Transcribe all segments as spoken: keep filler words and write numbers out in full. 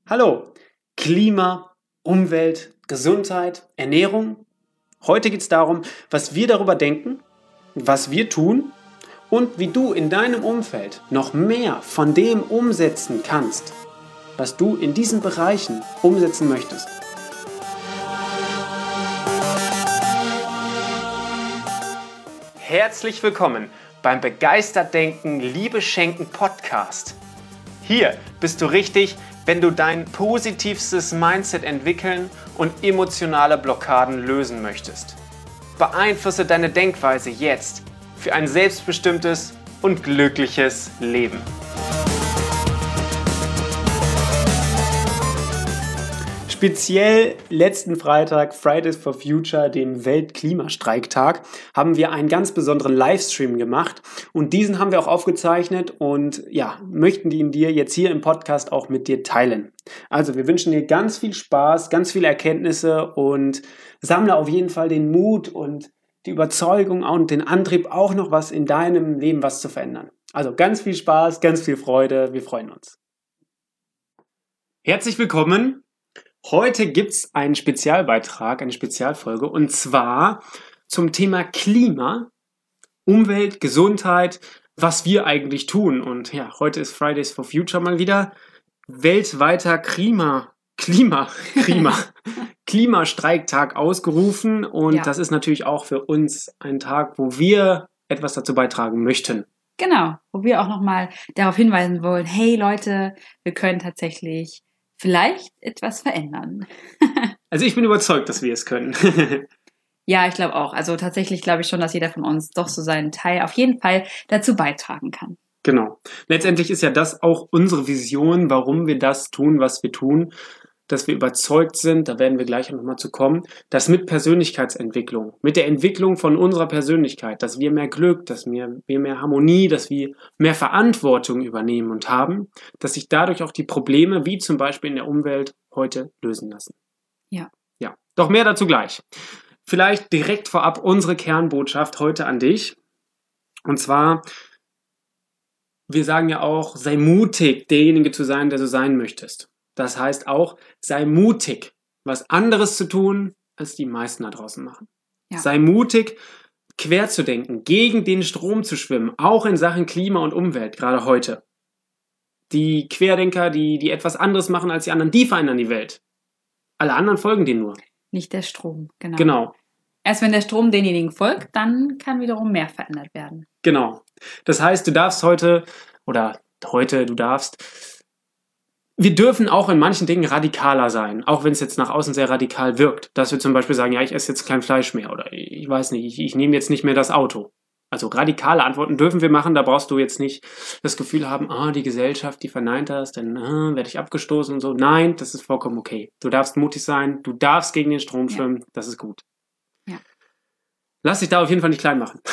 Hallo, Klima, Umwelt, Gesundheit, Ernährung. Heute geht es darum, was wir darüber denken, was wir tun und wie du in deinem Umfeld noch mehr von dem umsetzen kannst, was du in diesen Bereichen umsetzen möchtest. Herzlich willkommen beim Begeistert Denken, Liebe Schenken Podcast. Hier bist du richtig, wenn du dein positivstes Mindset entwickeln und emotionale Blockaden lösen möchtest. Beeinflusse deine Denkweise jetzt für ein selbstbestimmtes und glückliches Leben. Speziell letzten Freitag, Fridays for Future, dem Weltklimastreiktag, haben wir einen ganz besonderen Livestream gemacht und diesen haben wir auch aufgezeichnet und ja, möchten ihn dir jetzt hier im Podcast auch mit dir teilen. Also wir wünschen dir ganz viel Spaß, ganz viele Erkenntnisse und sammle auf jeden Fall den Mut und die Überzeugung und den Antrieb, auch noch was in deinem Leben was zu verändern. Also ganz viel Spaß, ganz viel Freude, wir freuen uns. Herzlich willkommen. Heute gibt's einen Spezialbeitrag, eine Spezialfolge und zwar zum Thema Klima, Umwelt, Gesundheit, was wir eigentlich tun. Und ja, heute ist Fridays for Future mal wieder weltweiter Klima, Klima, Klima, Klimastreiktag ausgerufen und ja. Das ist natürlich auch für uns ein Tag, wo wir etwas dazu beitragen möchten. Genau, wo wir auch nochmal darauf hinweisen wollen, hey Leute, wir können tatsächlich vielleicht etwas verändern. Also ich bin überzeugt, dass wir es können. Ja, ich glaube auch. Also tatsächlich glaube ich schon, dass jeder von uns doch so seinen Teil auf jeden Fall dazu beitragen kann. Genau. Letztendlich ist ja das auch unsere Vision, warum wir das tun, was wir tun, dass wir überzeugt sind, da werden wir gleich nochmal zu kommen, dass mit Persönlichkeitsentwicklung, mit der Entwicklung von unserer Persönlichkeit, dass wir mehr Glück, dass wir, wir mehr Harmonie, dass wir mehr Verantwortung übernehmen und haben, dass sich dadurch auch die Probleme, wie zum Beispiel in der Umwelt, heute lösen lassen. Ja. Ja, doch mehr dazu gleich. Vielleicht direkt vorab unsere Kernbotschaft heute an dich. Und zwar, wir sagen ja auch, sei mutig, derjenige zu sein, der du sein möchtest. Das heißt auch, sei mutig, was anderes zu tun, als die meisten da draußen machen. Ja. Sei mutig, quer zu denken, gegen den Strom zu schwimmen, auch in Sachen Klima und Umwelt, gerade heute. Die Querdenker, die, die etwas anderes machen als die anderen, die verändern die Welt. Alle anderen folgen denen nur. Nicht der Strom, genau. Genau. Erst wenn der Strom denjenigen folgt, dann kann wiederum mehr verändert werden. Genau. Das heißt, du darfst heute, oder heute, du darfst... Wir dürfen auch in manchen Dingen radikaler sein, auch wenn es jetzt nach außen sehr radikal wirkt. Dass wir zum Beispiel sagen, ja, ich esse jetzt kein Fleisch mehr oder ich weiß nicht, ich, ich nehme jetzt nicht mehr das Auto. Also radikale Antworten dürfen wir machen, da brauchst du jetzt nicht das Gefühl haben, ah, die Gesellschaft, die verneint das, dann ah, werde ich abgestoßen und so. Nein, das ist vollkommen okay. Du darfst mutig sein, du darfst gegen den Strom schwimmen, ja. Das ist gut. Ja. Lass dich da auf jeden Fall nicht klein machen.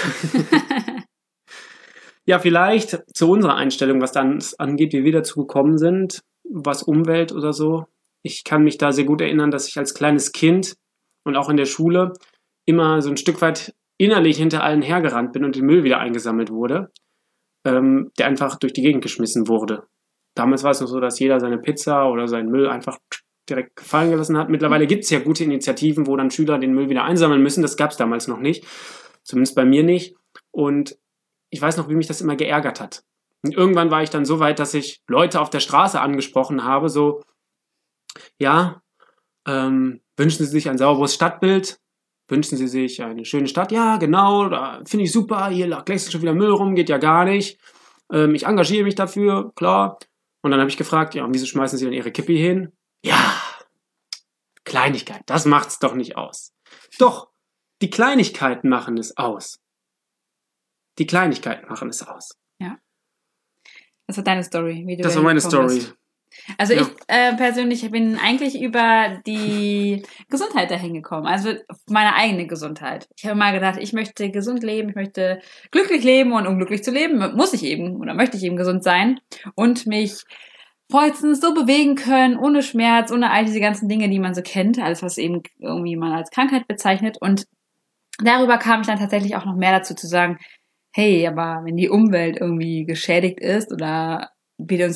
Ja, vielleicht zu unserer Einstellung, was dann angeht, wie wir dazu gekommen sind, was Umwelt oder so. Ich kann mich da sehr gut erinnern, dass ich als kleines Kind und auch in der Schule immer so ein Stück weit innerlich hinter allen hergerannt bin und der Müll wieder eingesammelt wurde, ähm, der einfach durch die Gegend geschmissen wurde. Damals war es noch so, dass jeder seine Pizza oder seinen Müll einfach direkt gefallen gelassen hat. Mittlerweile gibt es ja gute Initiativen, wo dann Schüler den Müll wieder einsammeln müssen. Das gab es damals noch nicht, zumindest bei mir nicht. Und ich weiß noch, wie mich das immer geärgert hat. Und irgendwann war ich dann so weit, dass ich Leute auf der Straße angesprochen habe, so, ja, ähm, wünschen Sie sich ein sauberes Stadtbild? Wünschen Sie sich eine schöne Stadt? Ja, genau, da finde ich super, hier lag längst schon wieder Müll rum, geht ja gar nicht. Ähm, ich engagiere mich dafür, klar. Und dann habe ich gefragt, ja, und wieso schmeißen Sie denn Ihre Kippi hin? Ja, Kleinigkeit, das macht's doch nicht aus. Doch, die Kleinigkeiten machen es aus. Die Kleinigkeiten machen es aus. Ja. Das war deine Story. Wie du das war meine Story. Bist. Also ja. ich äh, persönlich bin eigentlich über die Gesundheit dahin gekommen. Also meine eigene Gesundheit. Ich habe mal gedacht, ich möchte gesund leben, ich möchte glücklich leben und um glücklich zu leben, muss ich eben oder möchte ich eben gesund sein und mich vollstens so bewegen können, ohne Schmerz, ohne all diese ganzen Dinge, die man so kennt, alles was eben irgendwie man als Krankheit bezeichnet. Und darüber kam ich dann tatsächlich auch noch mehr dazu zu sagen, hey, aber wenn die Umwelt irgendwie geschädigt ist oder wir uns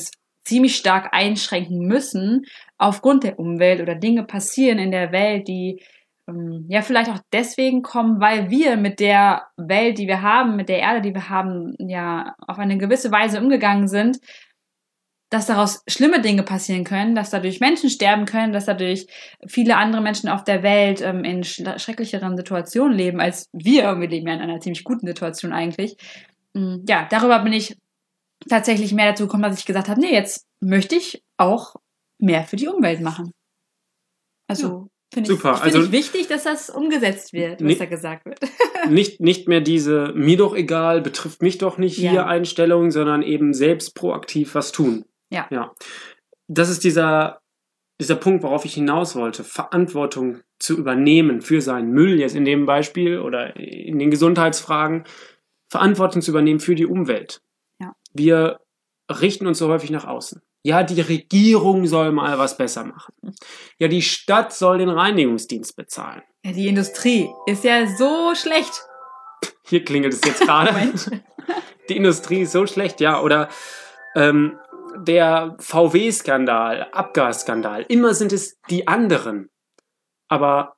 ziemlich stark einschränken müssen aufgrund der Umwelt oder Dinge passieren in der Welt, die ähm, ja vielleicht auch deswegen kommen, weil wir mit der Welt, die wir haben, mit der Erde, die wir haben, ja auf eine gewisse Weise umgegangen sind, dass daraus schlimme Dinge passieren können, dass dadurch Menschen sterben können, dass dadurch viele andere Menschen auf der Welt ähm, in sch- schrecklicheren Situationen leben als wir. Wir leben ja in einer ziemlich guten Situation eigentlich. Ja, darüber bin ich tatsächlich mehr dazu gekommen, dass ich gesagt habe, nee, jetzt möchte ich auch mehr für die Umwelt machen. Also ja, finde ich, ich find also, wichtig, dass das umgesetzt wird, was nicht, da gesagt wird. nicht, nicht mehr diese mir doch egal, betrifft mich doch nicht hier ja. Einstellung, sondern eben selbst proaktiv was tun. Ja. ja. Das ist dieser, dieser Punkt, worauf ich hinaus wollte, Verantwortung zu übernehmen für seinen Müll, jetzt in dem Beispiel oder in den Gesundheitsfragen, Verantwortung zu übernehmen für die Umwelt. Ja. Wir richten uns so häufig nach außen. Ja, die Regierung soll mal was besser machen. Ja, die Stadt soll den Reinigungsdienst bezahlen. Ja, die Industrie ist ja so schlecht. Hier klingelt es jetzt gerade. Die Industrie ist so schlecht, ja. Oder ähm, der V W-Skandal, Abgasskandal. Immer sind es die anderen. Aber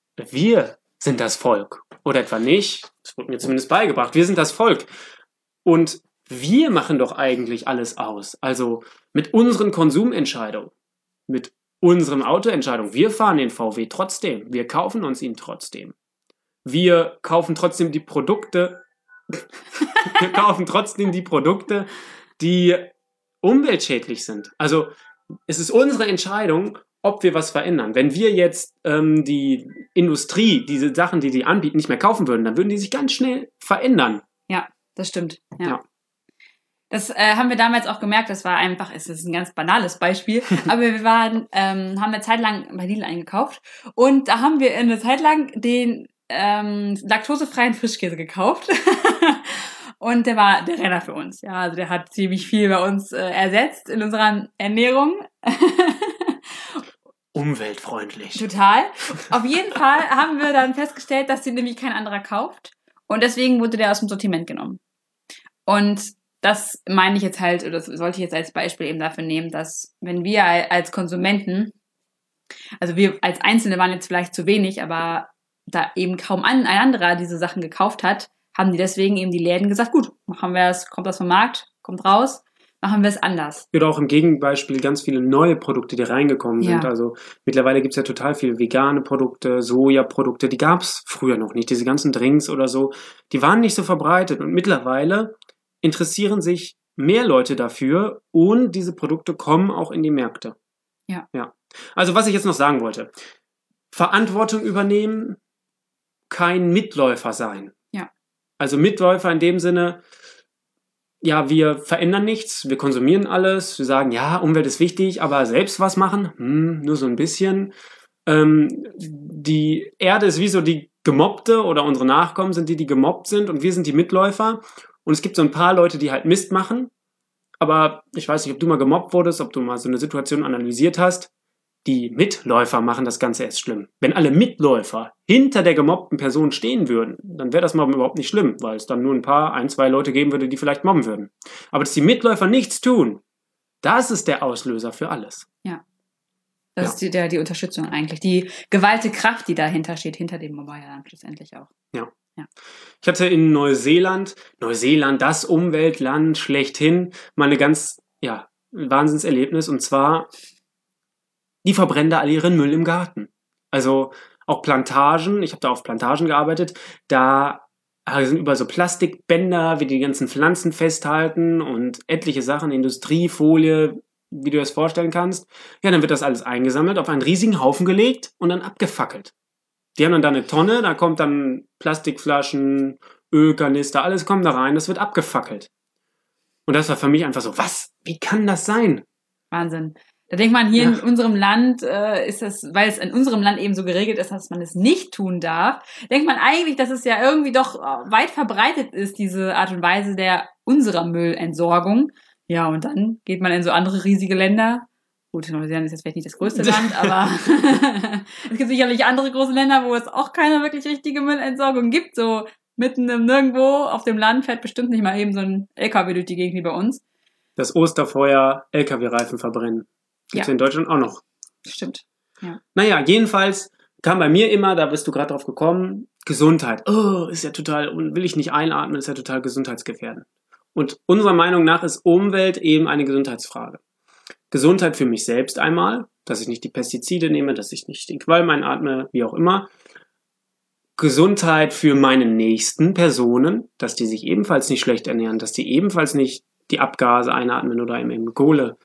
wir sind das Volk. Oder etwa nicht. Das wurde mir zumindest beigebracht. Wir sind das Volk. Und wir machen doch eigentlich alles aus. Also mit unseren Konsumentscheidungen, mit unseren Autoentscheidungen. Wir fahren den V W trotzdem. Wir kaufen uns ihn trotzdem. Wir kaufen trotzdem die Produkte. Wir kaufen trotzdem die Produkte, die umweltschädlich sind. Also es ist unsere Entscheidung, ob wir was verändern. Wenn wir jetzt ähm, die Industrie, diese Sachen, die die anbieten, nicht mehr kaufen würden, dann würden die sich ganz schnell verändern. Ja, das stimmt. Ja. ja. Das äh, haben wir damals auch gemerkt. Das war einfach, es ist ein ganz banales Beispiel, aber wir waren, ähm, haben eine Zeit lang bei Lidl eingekauft und da haben wir eine Zeit lang den ähm, laktosefreien Frischkäse gekauft. Und der war der Renner für uns. Ja, also der hat ziemlich viel bei uns äh, ersetzt in unserer Ernährung. Umweltfreundlich. Total. Auf jeden Fall haben wir dann festgestellt, dass den nämlich kein anderer kauft. Und deswegen wurde der aus dem Sortiment genommen. Und das meine ich jetzt halt, oder das sollte ich jetzt als Beispiel eben dafür nehmen, dass wenn wir als Konsumenten, also wir als Einzelne waren jetzt vielleicht zu wenig, aber da eben kaum ein anderer diese Sachen gekauft hat, haben die deswegen eben die Läden gesagt, gut, machen wir es, kommt das vom Markt, kommt raus, machen wir es anders. Oder auch im Gegenbeispiel ganz viele neue Produkte, die reingekommen sind. Ja. Also mittlerweile gibt es ja total viele vegane Produkte, Sojaprodukte, die gab es früher noch nicht. Diese ganzen Drinks oder so, die waren nicht so verbreitet. Und mittlerweile interessieren sich mehr Leute dafür und diese Produkte kommen auch in die Märkte. Ja. ja. Also was ich jetzt noch sagen wollte, Verantwortung übernehmen, kein Mitläufer sein. Ja. Also Mitläufer in dem Sinne, ja, wir verändern nichts, wir konsumieren alles, wir sagen, ja, Umwelt ist wichtig, aber selbst was machen, hm, nur so ein bisschen. Ähm, die Erde ist wie so die Gemobbte oder unsere Nachkommen sind die, die gemobbt sind und wir sind die Mitläufer. Und es gibt so ein paar Leute, die halt Mist machen, aber ich weiß nicht, ob du mal gemobbt wurdest, ob du mal so eine Situation analysiert hast. Die Mitläufer machen das Ganze erst schlimm. Wenn alle Mitläufer hinter der gemobbten Person stehen würden, dann wäre das Mobben überhaupt nicht schlimm, weil es dann nur ein paar, ein, zwei Leute geben würde, die vielleicht mobben würden. Aber dass die Mitläufer nichts tun, das ist der Auslöser für alles. Ja. Das ja. ist die, der, die Unterstützung eigentlich. Die gewalte Kraft, die dahinter steht, hinter dem Mobber ja dann schlussendlich auch. Ja. ja. Ich hatte in Neuseeland, Neuseeland, das Umweltland schlechthin, mal eine ganz, ja, ein Wahnsinnserlebnis und zwar die verbrennen da alle ihren Müll im Garten. Also auch Plantagen, ich habe da auf Plantagen gearbeitet, da sind überall so Plastikbänder, wie die ganzen Pflanzen festhalten und etliche Sachen, Industriefolie, wie du das vorstellen kannst. Ja, dann wird das alles eingesammelt, auf einen riesigen Haufen gelegt und dann abgefackelt. Die haben dann da eine Tonne, da kommt dann Plastikflaschen, Ölkanister, alles kommt da rein, das wird abgefackelt. Und das war für mich einfach so, was? Wie kann das sein? Wahnsinn. Da denkt man, hier ja. in unserem Land äh, ist das, weil es in unserem Land eben so geregelt ist, dass man es nicht tun darf, denkt man eigentlich, dass es ja irgendwie doch weit verbreitet ist, diese Art und Weise der unserer Müllentsorgung. Ja, und dann geht man in so andere riesige Länder. Gut, Neuseeland ist jetzt vielleicht nicht das größte Land, aber es gibt sicherlich andere große Länder, wo es auch keine wirklich richtige Müllentsorgung gibt. So mitten im Nirgendwo auf dem Land fährt bestimmt nicht mal eben so ein L K W durch die Gegend wie bei uns. das Osterfeuer L K W-Reifen verbrennen. Gibt es Ja. in Deutschland auch noch. Stimmt. Ja. Naja, jedenfalls kam bei mir immer, da bist du gerade drauf gekommen, Gesundheit. Oh, ist ja total, will ich nicht einatmen, ist ja total gesundheitsgefährdend. Und unserer Meinung nach ist Umwelt eben eine Gesundheitsfrage. Gesundheit für mich selbst einmal, dass ich nicht die Pestizide nehme, dass ich nicht den Qualm einatme, wie auch immer. Gesundheit für meine nächsten Personen, dass die sich ebenfalls nicht schlecht ernähren, dass die ebenfalls nicht die Abgase einatmen oder im, im Kohleabbau,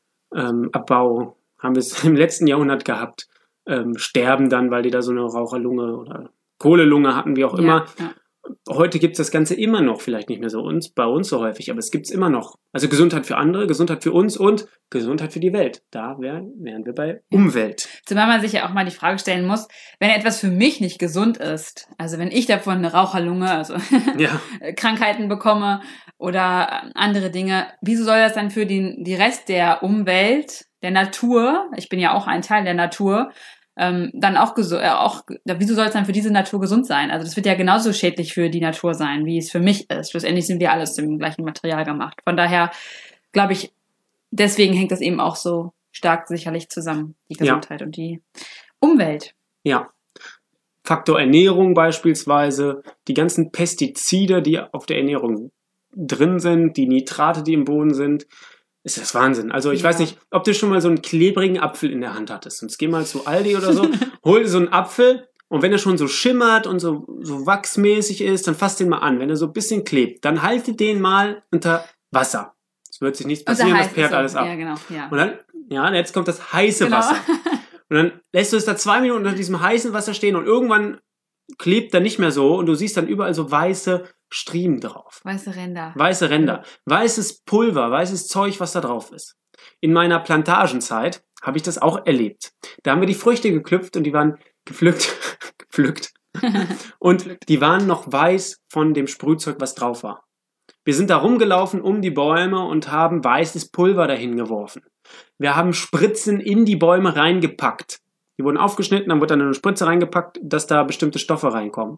ähm, haben wir es im letzten Jahrhundert gehabt, ähm, sterben dann, weil die da so eine Raucherlunge oder Kohlelunge hatten, wie auch immer. Ja, ja. Heute gibt es das Ganze immer noch, vielleicht nicht mehr so uns, bei uns so häufig, aber es gibt es immer noch. Also Gesundheit für andere, Gesundheit für uns und Gesundheit für die Welt. Da wären, wären wir bei Umwelt. Zumal man sich ja auch mal die Frage stellen muss, wenn etwas für mich nicht gesund ist, also wenn ich davon eine Raucherlunge, also Ja. Krankheiten bekomme oder andere Dinge, wieso soll das dann für den die Rest der Umwelt, der Natur, ich bin ja auch ein Teil der Natur, ähm, dann auch gesund, äh, auch, wieso soll es dann für diese Natur gesund sein? Also das wird ja genauso schädlich für die Natur sein, wie es für mich ist. Schlussendlich sind wir alles im gleichen Material gemacht. Von daher glaube ich, deswegen hängt das eben auch so stark sicherlich zusammen, die Gesundheit ja. und die Umwelt. Ja. Faktor Ernährung beispielsweise, die ganzen Pestizide, die auf der Ernährung drin sind, die Nitrate, die im Boden sind, ist das Wahnsinn. Also ich ja. weiß nicht, ob du schon mal so einen klebrigen Apfel in der Hand hattest. Sonst geh mal zu Aldi oder so, hol dir so einen Apfel und wenn er schon so schimmert und so, so wachsmäßig ist, dann fass den mal an. Wenn er so ein bisschen klebt, dann halte den mal unter Wasser. Es wird sich nichts passieren, das perlt so. alles ab. Ja, genau, ja. Und dann, ja, jetzt kommt das heiße genau. Wasser. Und dann lässt du es da zwei Minuten unter diesem heißen Wasser stehen und irgendwann klebt er nicht mehr so und du siehst dann überall so weiße Striemen drauf. Weiße Ränder. Weiße Ränder. Weißes Pulver, weißes Zeug, was da drauf ist. In meiner Plantagenzeit habe ich das auch erlebt. Da haben wir die Früchte geklüpft und die waren gepflückt. gepflückt. Und die waren noch weiß von dem Sprühzeug, was drauf war. Wir sind da rumgelaufen um die Bäume und haben weißes Pulver dahin geworfen. Wir haben Spritzen in die Bäume reingepackt. Die wurden aufgeschnitten, dann wurde dann eine Spritze reingepackt, dass da bestimmte Stoffe reinkommen.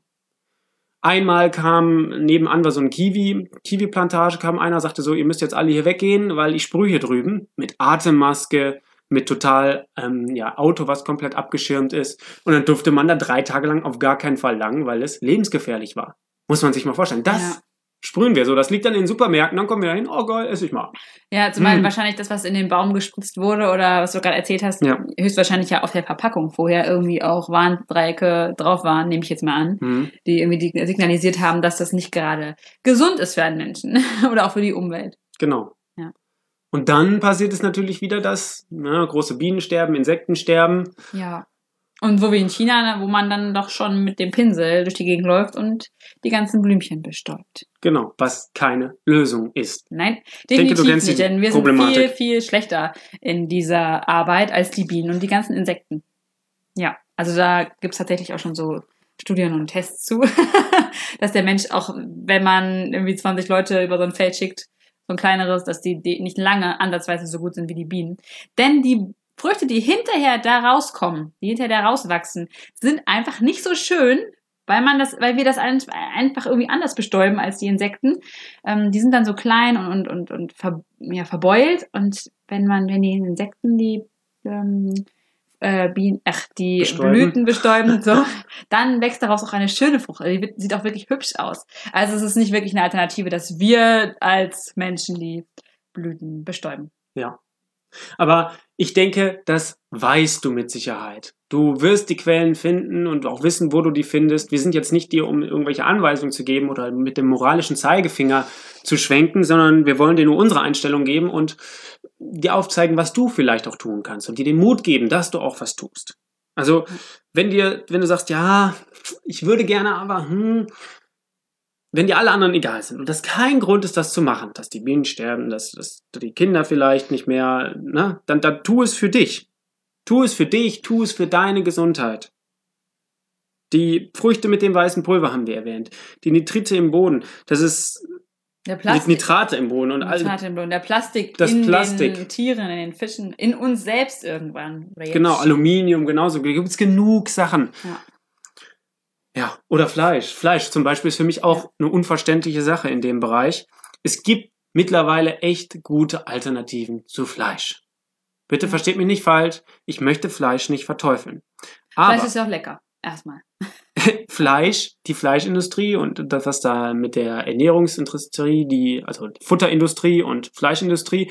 Einmal kam, nebenan war so ein Kiwi, Kiwi-Plantage, kam einer, sagte so, ihr müsst jetzt alle hier weggehen, weil ich sprühe hier drüben mit Atemmaske, mit total, ähm, ja, Auto, was komplett abgeschirmt ist. Und dann durfte man da drei Tage lang auf gar keinen Fall lang, weil es lebensgefährlich war. Muss man sich mal vorstellen. Das ja. sprühen wir so. Das liegt dann in den Supermärkten, dann kommen wir da hin, oh geil, ess ich mal. Ja, zumal hm. wahrscheinlich das, was in den Baum gespritzt wurde oder was du gerade erzählt hast, ja. höchstwahrscheinlich ja auf der Verpackung vorher irgendwie auch Warndreiecke drauf waren, nehme ich jetzt mal an, hm. die irgendwie signalisiert haben, dass das nicht gerade gesund ist für einen Menschen oder auch für die Umwelt. Genau. Ja. Und dann passiert es natürlich wieder, dass na, große Bienen sterben, Insekten sterben. Ja. Und wo wir in China, wo man dann doch schon mit dem Pinsel durch die Gegend läuft und die ganzen Blümchen bestäubt. Genau, was keine Lösung ist. Nein, definitiv denke, nicht, denn wir sind viel, viel schlechter in dieser Arbeit als die Bienen und die ganzen Insekten. Ja, also da gibt es tatsächlich auch schon so Studien und Tests zu, dass der Mensch auch, wenn man irgendwie zwanzig Leute über so ein Feld schickt, so ein kleineres, dass die, die nicht lange ansatzweise so gut sind wie die Bienen. Denn die Früchte, die hinterher da rauskommen, die hinterher da rauswachsen, sind einfach nicht so schön, weil man das, weil wir das einfach irgendwie anders bestäuben als die Insekten. Ähm, die sind dann so klein und und und, und ver, ja, verbeult und wenn man, wenn die Insekten die ähm, äh, Bienen, ach die bestäuben. Blüten bestäuben, so, dann wächst daraus auch eine schöne Frucht. Also die wird, sieht auch wirklich hübsch aus. Also es ist nicht wirklich eine Alternative, dass wir als Menschen die Blüten bestäuben. Ja. Aber ich denke, das weißt du mit Sicherheit. Du wirst die Quellen finden und auch wissen, wo du die findest. Wir sind jetzt nicht dir, um irgendwelche Anweisungen zu geben oder mit dem moralischen Zeigefinger zu schwenken, sondern wir wollen dir nur unsere Einstellung geben und dir aufzeigen, was du vielleicht auch tun kannst und dir den Mut geben, dass du auch was tust. Also, wenn dir, wenn du sagst, ja, ich würde gerne, aber hm, wenn dir alle anderen egal sind und das kein Grund ist, das zu machen, dass die Bienen sterben, dass, dass die Kinder vielleicht nicht mehr, ne, dann, dann tu es für dich. Tu es für dich, tu es für deine Gesundheit. Die Früchte mit dem weißen Pulver haben wir erwähnt. Die Nitrite im Boden, das ist der Plastik, Nitrate im Boden. Und Nitrate im Boden, der Plastik das in Plastik. den Tieren, in den Fischen, in uns selbst irgendwann. Genau, Aluminium genauso. Da gibt es genug Sachen. Ja. Ja, oder Fleisch. Fleisch zum Beispiel ist für mich auch ja. eine unverständliche Sache in dem Bereich. Es gibt mittlerweile echt gute Alternativen zu Fleisch. Bitte versteht mich nicht falsch, ich möchte Fleisch nicht verteufeln. Aber Fleisch ist ja auch lecker, erstmal. Fleisch, die Fleischindustrie und das, was da mit der Ernährungsindustrie, die, also die Futterindustrie und Fleischindustrie,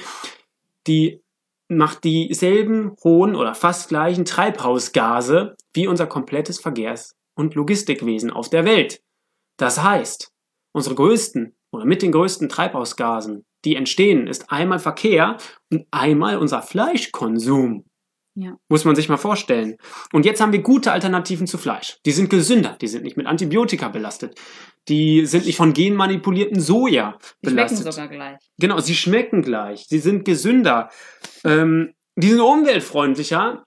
die macht dieselben hohen oder fast gleichen Treibhausgase wie unser komplettes Verkehrs- und Logistikwesen auf der Welt. Das heißt, unsere größten oder mit den größten Treibhausgasen, die entstehen, ist einmal Verkehr und einmal unser Fleischkonsum. Ja. Muss man sich mal vorstellen. Und jetzt haben wir gute Alternativen zu Fleisch. Die sind gesünder, die sind nicht mit Antibiotika belastet. Die sind nicht von genmanipuliertem Soja Die belastet. schmecken sogar gleich. Genau, sie schmecken gleich, sie sind gesünder, ähm, die sind umweltfreundlicher,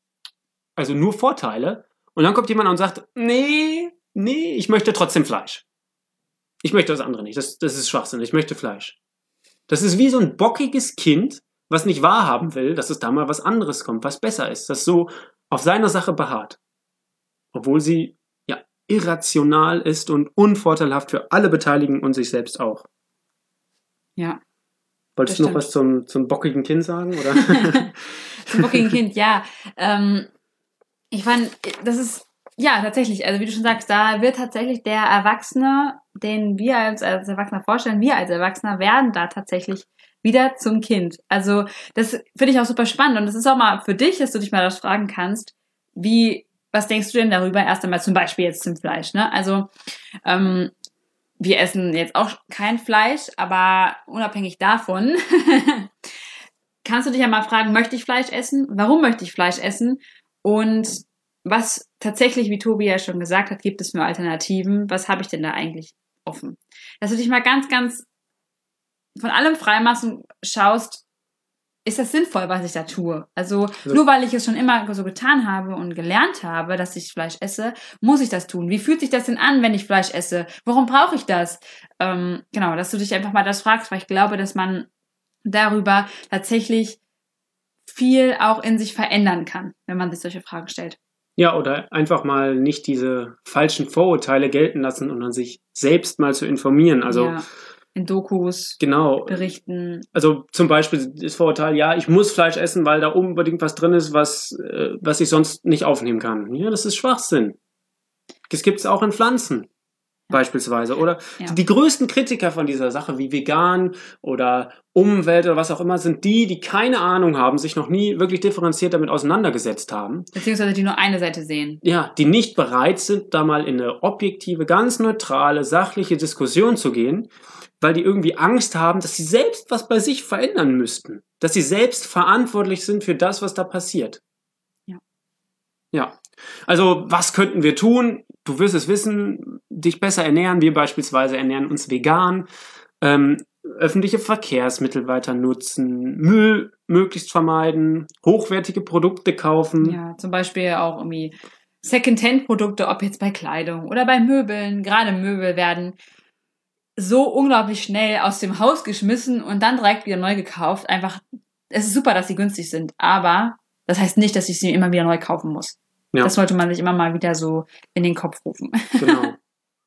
also nur Vorteile. Und dann kommt jemand und sagt, nee, nee, ich möchte trotzdem Fleisch. Ich möchte das andere nicht, das, das ist Schwachsinn, ich möchte Fleisch. Das ist wie so ein bockiges Kind, was nicht wahrhaben will, dass es da mal was anderes kommt, was besser ist, das so auf seiner Sache beharrt. Obwohl sie ja irrational ist und unvorteilhaft für alle Beteiligten und sich selbst auch. Ja. Wolltest du noch was zum, zum bockigen Kind sagen? Oder? Zum bockigen Kind, ja. Ähm, ich fand, das ist, ja, tatsächlich, also wie du schon sagst, da wird tatsächlich der Erwachsene, den wir als, als Erwachsener vorstellen, wir als Erwachsener werden da tatsächlich wieder zum Kind. Also das finde ich auch super spannend und das ist auch mal für dich, dass du dich mal das fragen kannst, wie, was denkst du denn darüber erst einmal zum Beispiel jetzt zum Fleisch, ne? Also ähm, wir essen jetzt auch kein Fleisch, aber unabhängig davon kannst du dich ja mal fragen, möchte ich Fleisch essen? Warum möchte ich Fleisch essen? Und was tatsächlich, wie Tobi ja schon gesagt hat, gibt es für Alternativen? Was habe ich denn da eigentlich offen? Dass du dich mal ganz, ganz von allem freimachen schaust, ist das sinnvoll, was ich da tue? Also, also nur weil ich es schon immer so getan habe und gelernt habe, dass ich Fleisch esse, muss ich das tun. Wie fühlt sich das denn an, wenn ich Fleisch esse? Warum brauche ich das? Ähm, genau, dass du dich einfach mal das fragst, weil ich glaube, dass man darüber tatsächlich viel auch in sich verändern kann, wenn man sich solche Fragen stellt. Ja, oder einfach mal nicht diese falschen Vorurteile gelten lassen und dann sich selbst mal zu informieren. Also ja. In Dokus genau. berichten. Also zum Beispiel das Vorurteil, ja, ich muss Fleisch essen, weil da unbedingt was drin ist, was, äh, was ich sonst nicht aufnehmen kann. Ja, das ist Schwachsinn. Das gibt es auch in Pflanzen. Ja. Beispielsweise. Oder ja. die größten Kritiker von dieser Sache, wie vegan oder Umwelt oder was auch immer, sind die, die keine Ahnung haben, sich noch nie wirklich differenziert damit auseinandergesetzt haben. Beziehungsweise die nur eine Seite sehen. Ja, die nicht bereit sind, da mal in eine objektive, ganz neutrale, sachliche Diskussion zu gehen, weil die irgendwie Angst haben, dass sie selbst was bei sich verändern müssten. Dass sie selbst verantwortlich sind für das, was da passiert. Ja. Ja. Also, was könnten wir tun? Du wirst es wissen, dich besser ernähren. Wir beispielsweise ernähren uns vegan, ähm, öffentliche Verkehrsmittel weiter nutzen, Müll möglichst vermeiden, hochwertige Produkte kaufen. Ja, zum Beispiel auch irgendwie Second-Hand-Produkte, ob jetzt bei Kleidung oder bei Möbeln. Gerade Möbel werden so unglaublich schnell aus dem Haus geschmissen und dann direkt wieder neu gekauft. Einfach, es ist super, dass sie günstig sind, aber das heißt nicht, dass ich sie immer wieder neu kaufen muss. Ja. Das sollte man sich immer mal wieder so in den Kopf rufen. Genau.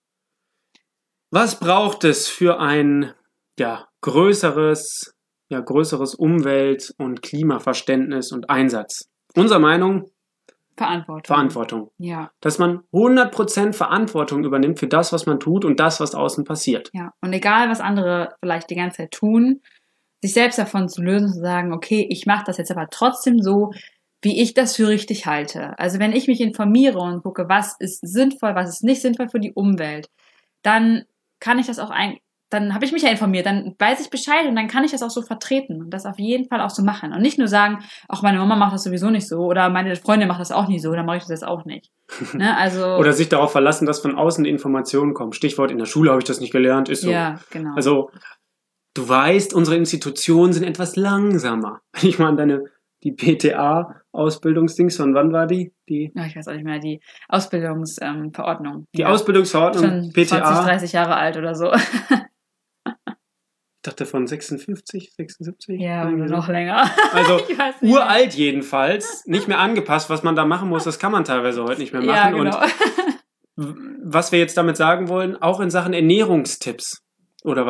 Was braucht es für ein ja, größeres, ja, größeres Umwelt- und Klimaverständnis und Einsatz? Unserer Meinung? Verantwortung. Verantwortung. Ja. Dass man hundert Prozent Verantwortung übernimmt für das, was man tut und das, was außen passiert. Ja, und egal, was andere vielleicht die ganze Zeit tun, sich selbst davon zu lösen, zu sagen, okay, ich mache das jetzt aber trotzdem so, wie ich das für richtig halte. Also wenn ich mich informiere und gucke, was ist sinnvoll, was ist nicht sinnvoll für die Umwelt, dann kann ich das auch ein, dann habe ich mich ja informiert, dann weiß ich Bescheid und dann kann ich das auch so vertreten und das auf jeden Fall auch so machen. Und nicht nur sagen, ach, meine Mama macht das sowieso nicht so oder meine Freundin macht das auch nie so, dann mache ich das jetzt auch nicht. Ne? Also, oder sich darauf verlassen, dass von außen die Informationen kommen. Stichwort, in der Schule habe ich das nicht gelernt, ist so. Ja, genau. Also du weißt, unsere Institutionen sind etwas langsamer. Wenn ich mal an deine die P T A-Ausbildungsdings, von wann war die? die ja, ich weiß auch nicht mehr, die Ausbildungsverordnung. Ähm, die ja. Ausbildungsverordnung, schon P T A. zwanzig, dreißig Jahre alt oder so. Ich dachte von sechsundfünfzig, sechsundsiebzig? Ja, oder noch länger. Also uralt jedenfalls, nicht mehr angepasst. Was man da machen muss, das kann man teilweise heute nicht mehr machen. Ja, genau. Und was wir jetzt damit sagen wollen, auch in Sachen Ernährungstipps oder was?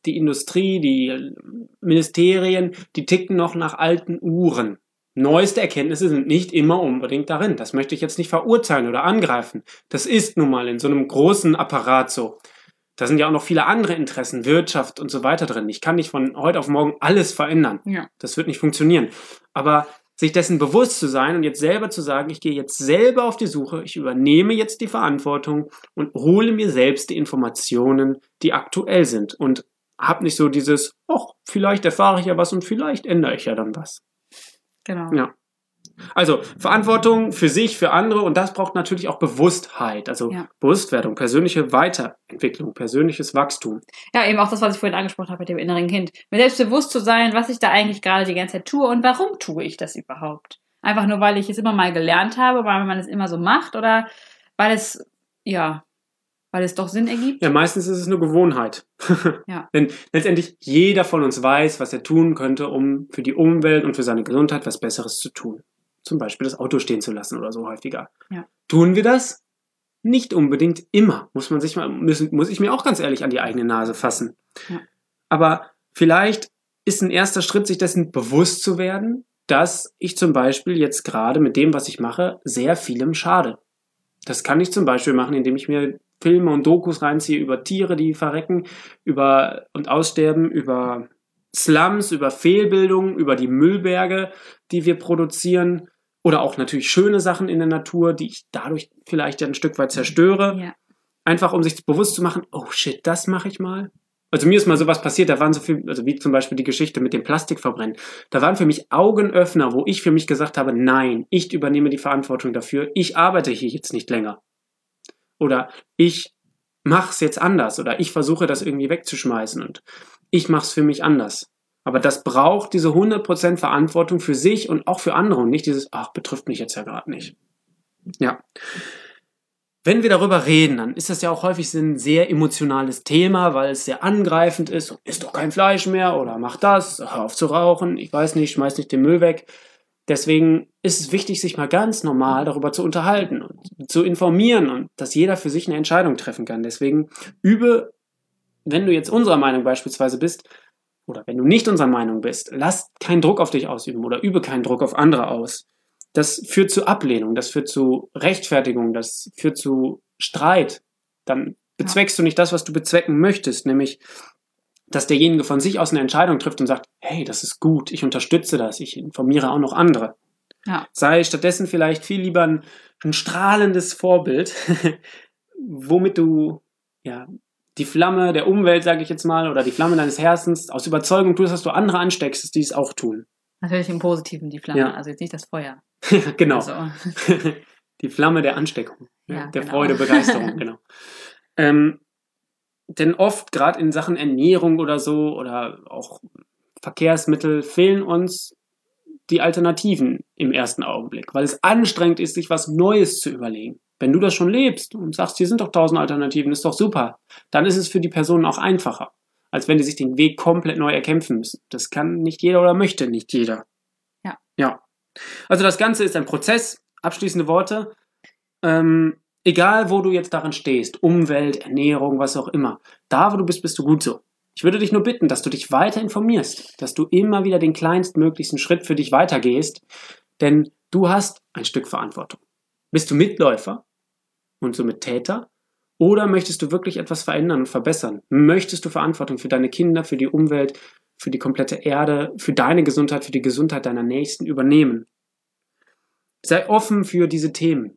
die Industrie, die Ministerien, die ticken noch nach alten Uhren. Neueste Erkenntnisse sind nicht immer unbedingt darin. Das möchte ich jetzt nicht verurteilen oder angreifen. Das ist nun mal in so einem großen Apparat so. Da sind ja auch noch viele andere Interessen, Wirtschaft und so weiter drin. Ich kann nicht von heute auf morgen alles verändern. Ja. Das wird nicht funktionieren. Aber sich dessen bewusst zu sein und jetzt selber zu sagen, ich gehe jetzt selber auf die Suche, ich übernehme jetzt die Verantwortung und hole mir selbst die Informationen, die aktuell sind. Und habe nicht so dieses, ach, vielleicht erfahre ich ja was und vielleicht ändere ich ja dann was. Genau. Ja. Also Verantwortung für sich, für andere und das braucht natürlich auch Bewusstheit, also ja. Bewusstwerdung, persönliche Weiterentwicklung, persönliches Wachstum. Ja, eben auch das, was ich vorhin angesprochen habe mit dem inneren Kind. Mir selbst bewusst zu sein, was ich da eigentlich gerade die ganze Zeit tue und warum tue ich das überhaupt? Einfach nur, weil ich es immer mal gelernt habe, weil man es immer so macht oder weil es, ja, weil es doch Sinn ergibt? Ja, meistens ist es eine Gewohnheit. Ja. Denn letztendlich jeder von uns weiß, was er tun könnte, um für die Umwelt und für seine Gesundheit was Besseres zu tun. Zum Beispiel das Auto stehen zu lassen oder so häufiger. Ja. Tun wir das? Nicht unbedingt immer. Muss man sich mal, müssen, muss ich mir auch ganz ehrlich an die eigene Nase fassen. Ja. Aber vielleicht ist ein erster Schritt, sich dessen bewusst zu werden, dass ich zum Beispiel jetzt gerade mit dem, was ich mache, sehr vielem schade. Das kann ich zum Beispiel machen, indem ich mir Filme und Dokus reinziehe über Tiere, die verrecken, über und aussterben, über Slums, über Fehlbildung, über die Müllberge, die wir produzieren oder auch natürlich schöne Sachen in der Natur, die ich dadurch vielleicht ja ein Stück weit zerstöre. Ja. Einfach um sich bewusst zu machen, oh shit, das mache ich mal. Also mir ist mal sowas passiert, da waren so viel, also wie zum Beispiel die Geschichte mit dem Plastikverbrennen. Da waren für mich Augenöffner, wo ich für mich gesagt habe, nein, ich übernehme die Verantwortung dafür, ich arbeite hier jetzt nicht länger. Oder ich mache es jetzt anders oder ich versuche das irgendwie wegzuschmeißen und ich mache es für mich anders. Aber das braucht diese hundert Prozent Verantwortung für sich und auch für andere und nicht dieses, ach, betrifft mich jetzt ja gerade nicht. Ja. Wenn wir darüber reden, dann ist das ja auch häufig ein sehr emotionales Thema, weil es sehr angreifend ist. Isst doch kein Fleisch mehr oder mach das, hör auf zu rauchen, ich weiß nicht, schmeiß nicht den Müll weg. Deswegen ist es wichtig, sich mal ganz normal darüber zu unterhalten und zu informieren und dass jeder für sich eine Entscheidung treffen kann. Deswegen übe, wenn du jetzt unserer Meinung beispielsweise bist oder wenn du nicht unserer Meinung bist, lass keinen Druck auf dich ausüben oder übe keinen Druck auf andere aus. Das führt zu Ablehnung, das führt zu Rechtfertigung, das führt zu Streit. Dann bezweckst du nicht das, was du bezwecken möchtest, nämlich dass derjenige von sich aus eine Entscheidung trifft und sagt, hey, das ist gut, ich unterstütze das, ich informiere auch noch andere. Ja. Sei stattdessen vielleicht viel lieber ein, ein strahlendes Vorbild, womit du ja die Flamme der Umwelt, sage ich jetzt mal, oder die Flamme deines Herzens aus Überzeugung tust, dass du andere ansteckst, dass die es auch tun. Natürlich im Positiven die Flamme, Ja. also jetzt nicht das Feuer. Genau. Also. Die Flamme der Ansteckung, Ja, der genau. Freude, Begeisterung, genau. Ähm, denn oft, gerade in Sachen Ernährung oder so, oder auch Verkehrsmittel, fehlen uns die Alternativen im ersten Augenblick, weil es anstrengend ist, sich was Neues zu überlegen. Wenn du das schon lebst und sagst, hier sind doch tausend Alternativen, ist doch super, dann ist es für die Personen auch einfacher, als wenn die sich den Weg komplett neu erkämpfen müssen. Das kann nicht jeder oder möchte nicht jeder. Ja. Ja. Also das Ganze ist ein Prozess. Abschließende Worte. Ähm, egal, wo du jetzt darin stehst, Umwelt, Ernährung, was auch immer, da, wo du bist, bist du gut so. Ich würde dich nur bitten, dass du dich weiter informierst, dass du immer wieder den kleinstmöglichsten Schritt für dich weitergehst, denn du hast ein Stück Verantwortung. Bist du Mitläufer und somit Täter? Oder möchtest du wirklich etwas verändern und verbessern? Möchtest du Verantwortung für deine Kinder, für die Umwelt, für die komplette Erde, für deine Gesundheit, für die Gesundheit deiner Nächsten übernehmen? Sei offen für diese Themen.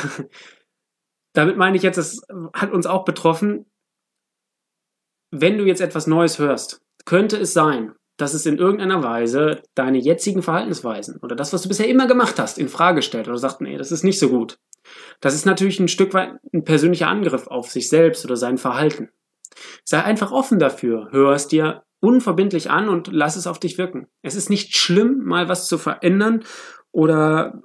Damit meine ich jetzt, das hat uns auch betroffen, wenn du jetzt etwas Neues hörst, könnte es sein, dass es in irgendeiner Weise deine jetzigen Verhaltensweisen oder das, was du bisher immer gemacht hast, in Frage stellt oder sagt, nee, das ist nicht so gut. Das ist natürlich ein Stück weit ein persönlicher Angriff auf sich selbst oder sein Verhalten. Sei einfach offen dafür, hör es dir unverbindlich an und lass es auf dich wirken. Es ist nicht schlimm, mal was zu verändern oder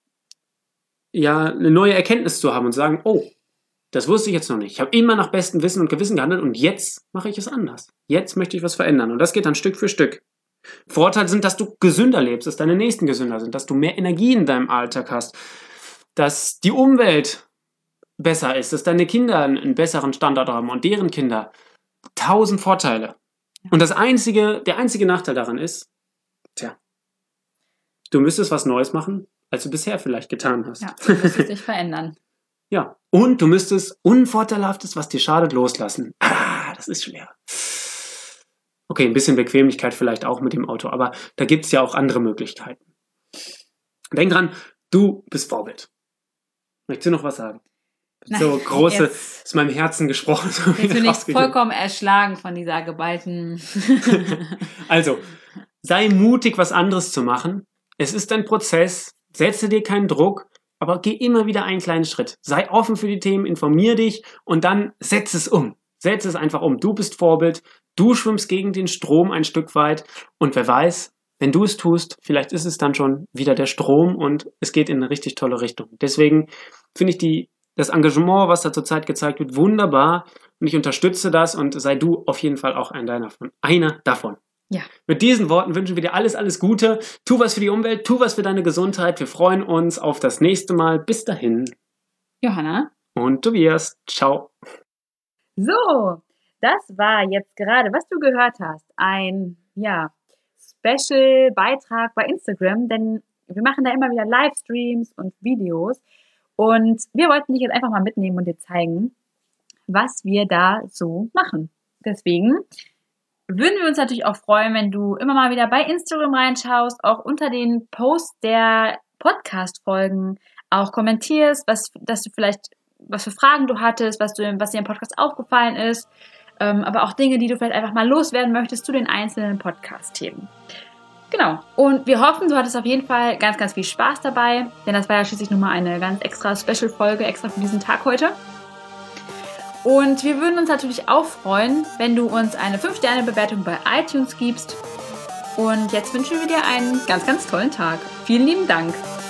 ja, eine neue Erkenntnis zu haben und sagen, oh, das wusste ich jetzt noch nicht. Ich habe immer nach bestem Wissen und Gewissen gehandelt und jetzt mache ich es anders. Jetzt möchte ich was verändern und das geht dann Stück für Stück. Vorteile sind, dass du gesünder lebst, dass deine Nächsten gesünder sind, dass du mehr Energie in deinem Alltag hast, dass die Umwelt besser ist, dass deine Kinder einen besseren Standard haben und deren Kinder. Tausend Vorteile. Ja. Und das einzige, der einzige Nachteil daran ist, tja, du müsstest was Neues machen, als du bisher vielleicht getan hast. Ja, du müsstest dich verändern. Ja, und du müsstest Unvorteilhaftes, was dir schadet, loslassen. Ah, das ist schwer. Okay, ein bisschen Bequemlichkeit vielleicht auch mit dem Auto, aber da gibt es ja auch andere Möglichkeiten. Denk dran, du bist Vorbild. Möchtest du noch was sagen? Nein, so große, jetzt, ist meinem Herzen gesprochen. So jetzt bin ich vollkommen erschlagen von dieser geballten... Also, sei mutig, was anderes zu machen. Es ist ein Prozess, setze dir keinen Druck, aber geh immer wieder einen kleinen Schritt. Sei offen für die Themen, informier dich und dann setz es um. Setz es einfach um. Du bist Vorbild, du schwimmst gegen den Strom ein Stück weit und wer weiß, wenn du es tust, vielleicht ist es dann schon wieder der Strom und es geht in eine richtig tolle Richtung. Deswegen finde ich die, das Engagement, was da zurzeit gezeigt wird, wunderbar und ich unterstütze das und sei du auf jeden Fall auch ein deiner von, einer davon. Ja. Mit diesen Worten wünschen wir dir alles, alles Gute. Tu was für die Umwelt, tu was für deine Gesundheit. Wir freuen uns auf das nächste Mal. Bis dahin. Johanna. Und Tobias. Ciao. So, das war jetzt gerade, was du gehört hast, ein, ja, Special-Beitrag bei Instagram, denn wir machen da immer wieder Livestreams und Videos und wir wollten dich jetzt einfach mal mitnehmen und dir zeigen, was wir da so machen. Deswegen würden wir uns natürlich auch freuen, wenn du immer mal wieder bei Instagram reinschaust, auch unter den Posts der Podcast-Folgen auch kommentierst, was, dass du vielleicht, was für Fragen du hattest, was, du, was dir im Podcast aufgefallen ist, ähm, aber auch Dinge, die du vielleicht einfach mal loswerden möchtest zu den einzelnen Podcast-Themen. Genau. Und wir hoffen, du hattest auf jeden Fall ganz, ganz viel Spaß dabei, denn das war ja schließlich nochmal eine ganz extra Special-Folge, extra für diesen Tag heute. Und wir würden uns natürlich auch freuen, wenn du uns eine fünf Sterne Bewertung bei iTunes gibst. Und jetzt wünschen wir dir einen ganz, ganz tollen Tag. Vielen lieben Dank.